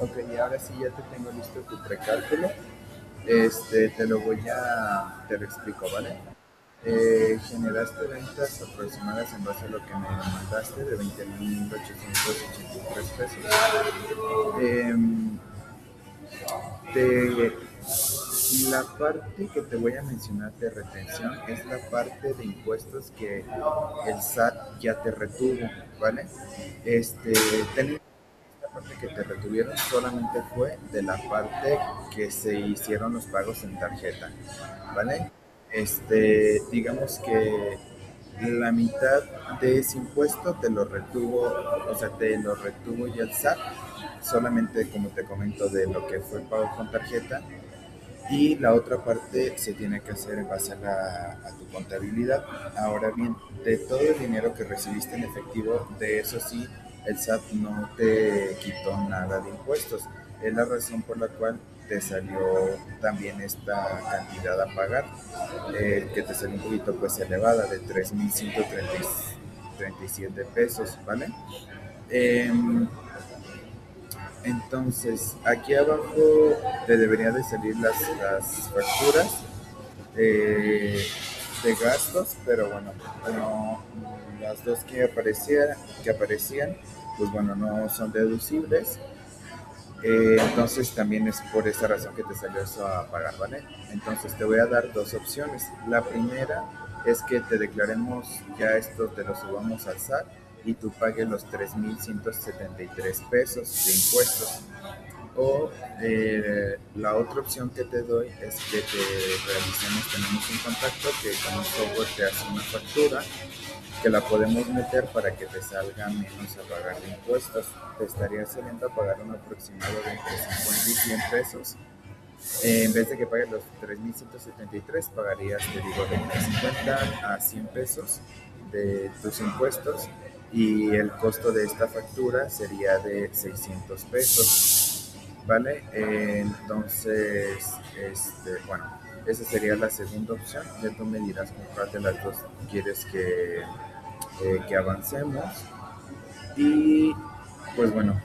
Ok, y ahora sí ya te tengo listo tu precálculo. Te lo explico, ¿vale? Generaste ventas aproximadas en base a lo que me mandaste de 20.883 pesos. Em, te- la parte que te voy a mencionar de retención es la parte de impuestos que el SAT ya te retuvo, ¿vale? Este, ten esta parte que te retuvieron solamente fue de la parte que se hicieron los pagos en tarjeta, ¿vale? Digamos que la mitad de ese impuesto te lo retuvo, o sea, te lo retuvo ya el SAT, solamente como te comento de lo que fue pago con tarjeta, y la otra parte se tiene que hacer en base a tu contabilidad. Ahora bien, de todo el dinero que recibiste en efectivo, de eso sí, el SAT no te quitó nada de impuestos. Es la razón por la cual te salió también esta cantidad a pagar, que te salió un poquito pues elevada, de 3.137 pesos, ¿vale? Em, entonces, aquí abajo te debería de salir las facturas eh, de gastos, pero bueno, no, las dos que aparecían, pues bueno, no son deducibles. Entonces también es por esa razón que te salió eso a pagar, ¿vale? Entonces te voy a dar dos opciones. La primera es que te declaremos ya esto, te lo subamos al SAT y tú pagues los 3.173 pesos de impuestos. O la otra opción que te doy es que tenemos un contacto que con un software te hace una factura que la podemos meter para que te salga menos a pagar de impuestos. Te estaría saliendo a pagar un aproximado de entre 50 y 100 pesos. En vez de que pagues los 3.173, pagarías, te digo, de entre 50 a 100 pesos de tus impuestos, y el costo de esta factura sería de 600 pesos, ¿vale? Bueno, esa sería la segunda opción. Ya tú me dirás con cuál de las dos quieres que avancemos. Y pues bueno,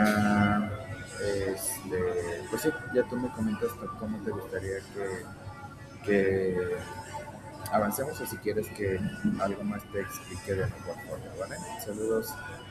pues sí, ya tú me comentas cómo te gustaría que avancemos, o si quieres que algo más te explique de mejor forma, ¿vale? Saludos.